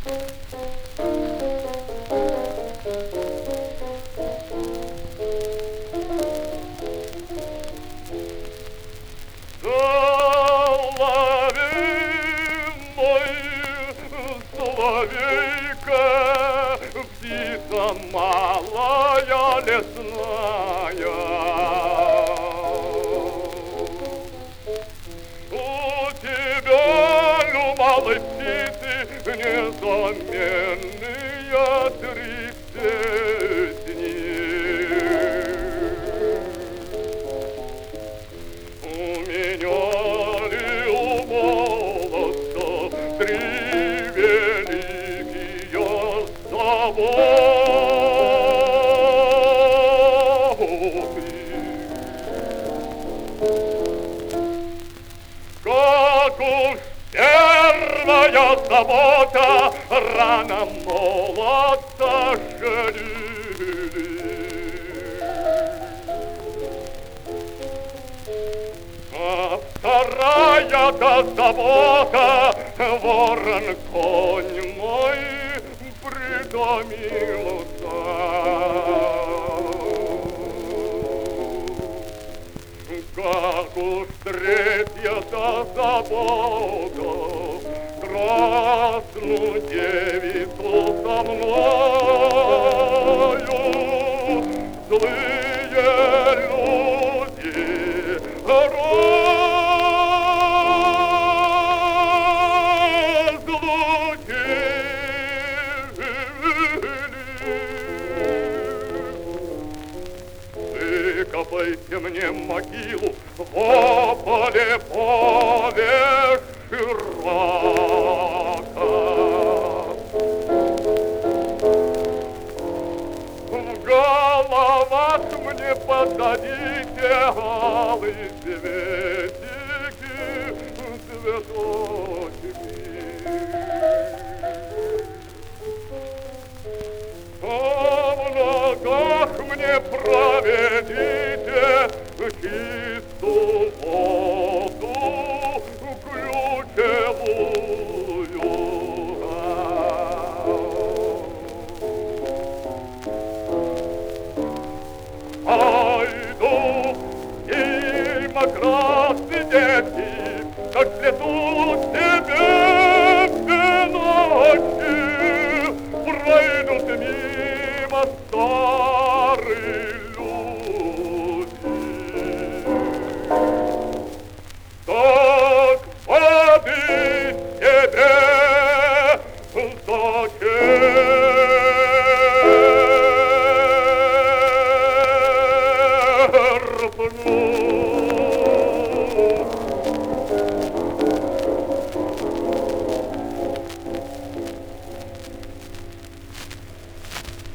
Соловейка, птица малая лесная, у тебя, малой птицы, незаменные три песни. У меня ли у молодца три как уж первая забота рано молодца жалели, а вторая-то забота ворон конь мой притомился. Как уж третья-то забота красную девицу со мною злые люди выкопайте мне могилу в поле широко. В головах мне посадите алый цвет.